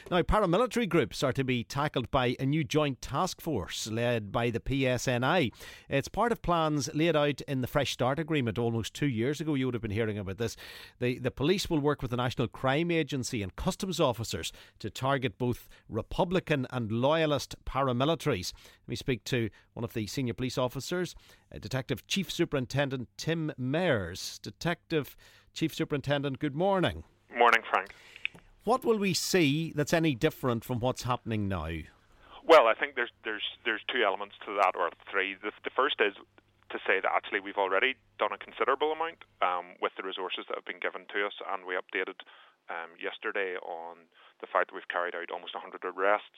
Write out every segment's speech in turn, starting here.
Now, paramilitary groups are to be tackled by a new joint task force led by the PSNI. It's part of plans laid out in the Fresh Start Agreement almost 2 years ago. You would have been hearing about this. The police will work with the National Crime Agency and customs officers to target both Republican and loyalist paramilitaries. We speak to one of the senior police officers, Detective Chief Superintendent Tim Mayers. Detective Chief Superintendent, good morning. Morning, Frank. What will we see that's any different from what's happening now? Well, I think there's two elements to that, or three. The first is to say that actually we've already done a considerable amount with the resources that have been given to us, and we updated yesterday on the fact that we've carried out almost 100 arrests,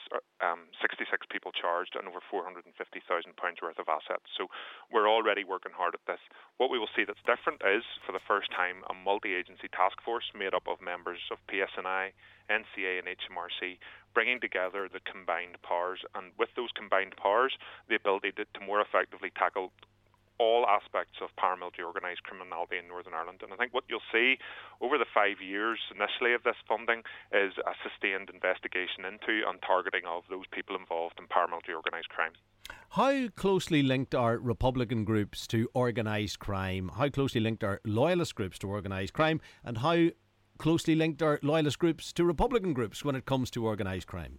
66 people charged, and over £450,000 worth of assets. So we're already working hard at this. What we will see that's different is, for the first time, a multi-agency task force made up of members of PSNI, NCA and HMRC, bringing together the combined powers, and with those combined powers, the ability to more effectively tackle all aspects of paramilitary organised criminality in Northern Ireland. And I think what you'll see over the 5 years initially of this funding is a sustained investigation into and targeting of those people involved in paramilitary organised crime. How closely linked are Republican groups to organised crime? How closely linked are loyalist groups to organised crime? And how closely linked are loyalist groups to Republican groups when it comes to organised crime?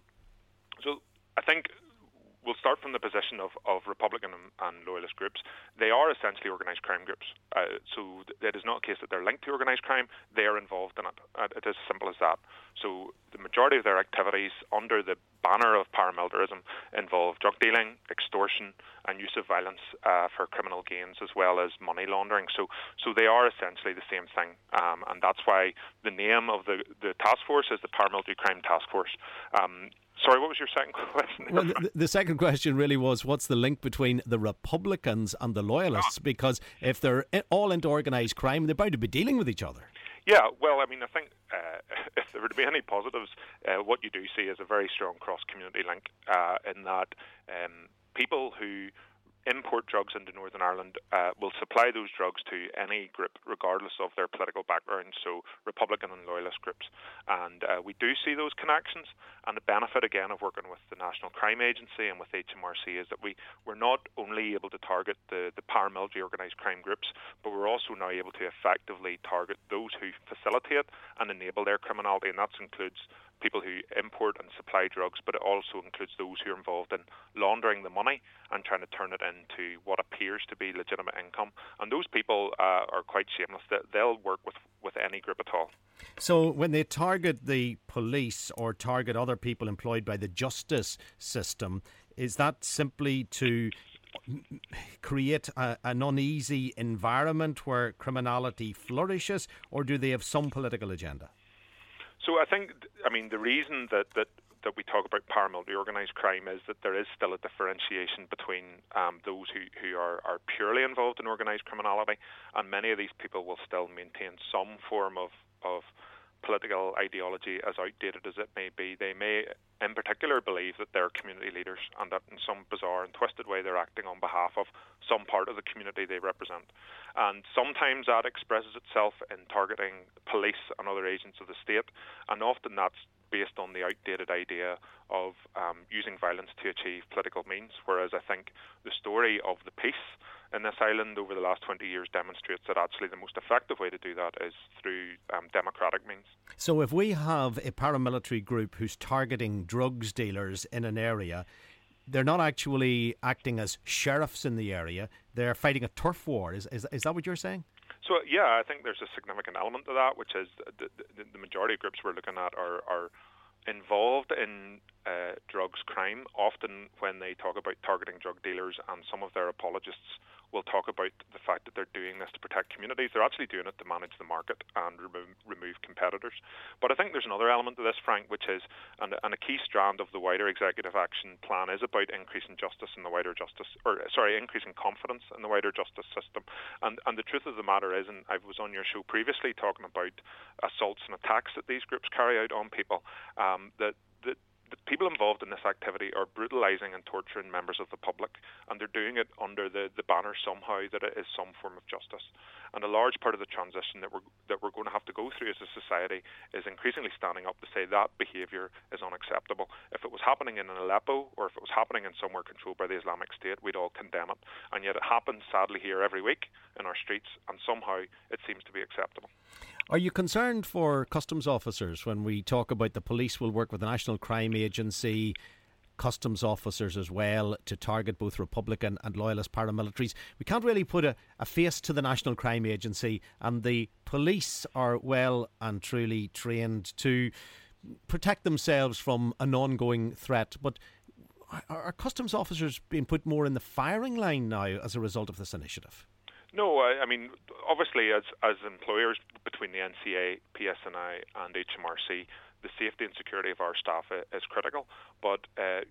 So I think we'll start from the position of Republican and loyalist groups. They are essentially organised crime groups. So it is not a case that they're linked to organised crime. They are involved in it. It is as simple as that. So the majority of their activities under the banner of paramilitarism involve drug dealing, extortion, and use of violence for criminal gains, as well as money laundering. So they are essentially the same thing. And that's why the name of the task force is the Paramilitary Crime Task Force. Sorry, what was your second question? Well, the second question really was, what's the link between the Republicans and the loyalists? Because if they're all into organised crime, they're bound to be dealing with each other. Yeah, well, I mean, I think if there were to be any positives, what you do see is a very strong cross-community link in that people who import drugs into Northern Ireland will supply those drugs to any group regardless of their political background, so Republican and loyalist groups. And we do see those connections, and the benefit again of working with the National Crime Agency and with HMRC is that we're not only able to target the paramilitary organised crime groups, but we're also now able to effectively target those who facilitate and enable their criminality, and that includes people who import and supply drugs, but it also includes those who are involved in laundering the money and trying to turn it into what appears to be legitimate income. And those people are quite shameless. They'll work with any group at all. So when they target the police or target other people employed by the justice system, is that simply to create an uneasy environment where criminality flourishes, or do they have some political agenda? So I mean, the reason that we talk about paramilitary organised crime is that there is still a differentiation between those who are purely involved in organised criminality, and many of these people will still maintain some form of political ideology, as outdated as it may be. They may, in particular, believe that they're community leaders and that in some bizarre and twisted way they're acting on behalf of some part of the community they represent. And sometimes that expresses itself in targeting police and other agents of the state, and often that's based on the outdated idea of using violence to achieve political means, whereas I think the story of the peace in this island over the last 20 years demonstrates that actually the most effective way to do that is through democratic means. So if we have a paramilitary group who's targeting drugs dealers in an area, they're not actually acting as sheriffs in the area, they're fighting a turf war. Is that what you're saying? So, yeah, I think there's a significant element to that, which is the majority of groups we're looking at are involved in drugs crime. Often when they talk about targeting drug dealers, and some of their apologists will talk about the fact that they're doing this to protect communities, they're actually doing it to manage the market and remove competitors. But I think there's another element to this, Frank, which is, and a key strand of the wider executive action plan is about increasing justice in the wider increasing confidence in the wider justice system. And the truth of the matter is, and I was on your show previously talking about assaults and attacks that these groups carry out on people, that the people involved in this activity are brutalising and torturing members of the public, and they're doing it under the banner somehow that it is some form of justice. And a large part of the transition that we're going to have to go through as a society is increasingly standing up to say that behaviour is unacceptable. If it was happening in Aleppo, or if it was happening in somewhere controlled by the Islamic State, we'd all condemn it. And yet it happens sadly here every week in our streets, and somehow it seems to be acceptable. Are you concerned for customs officers when we talk about the police will work with the National Crime Agency, customs officers as well, to target both Republican and Loyalist paramilitaries? We can't really put a face to the National Crime Agency, and the police are well and truly trained to protect themselves from an ongoing threat. But are customs officers being put more in the firing line now as a result of this initiative? No, I mean, obviously, as employers between the NCA, PSNI and HMRC, the safety and security of our staff is critical. But,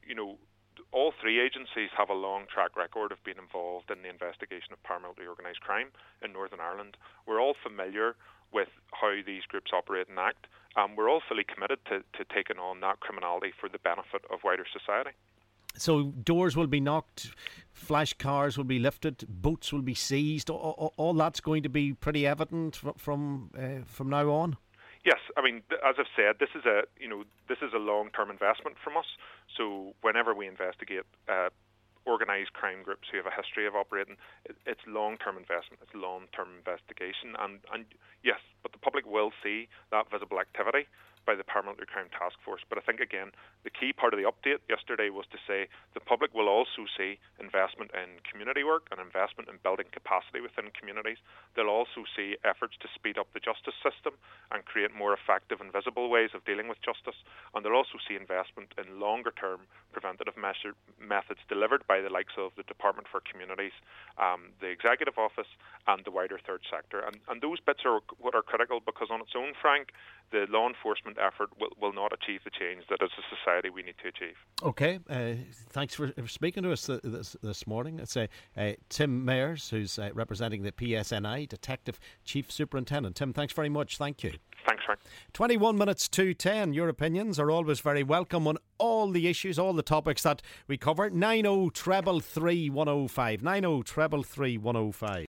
all three agencies have a long track record of being involved in the investigation of paramilitary organised crime in Northern Ireland. We're all familiar with how these groups operate and act. We're all fully committed to taking on that criminality for the benefit of wider society. So doors will be knocked, flash cars will be lifted, boats will be seized. All that's going to be pretty evident from now on. Yes, I mean, as I've said, this is a long-term investment from us. So whenever we investigate organised crime groups who have a history of operating, it's long-term investment, it's long-term investigation, and yes, but the public will see that visible activity by the Paramilitary Crime Task Force. But I think, again, the key part of the update yesterday was to say the public will also see investment in community work and investment in building capacity within communities. They'll also see efforts to speed up the justice system and create more effective and visible ways of dealing with justice. And they'll also see investment in longer-term preventative methods delivered by the likes of the Department for Communities, the Executive Office and the wider third sector. And those bits are what are critical, because on its own, Frank, the law enforcement effort will not achieve the change that as a society we need to achieve. Okay, thanks for speaking to us this morning. It's Tim Mayers, who's representing the PSNI, Detective Chief Superintendent. Tim, thanks very much. Thank you. Thanks, Frank. 21 minutes to 10. Your opinions are always very welcome on all the issues, all the topics that we cover. 90 333 105. 90 333 105.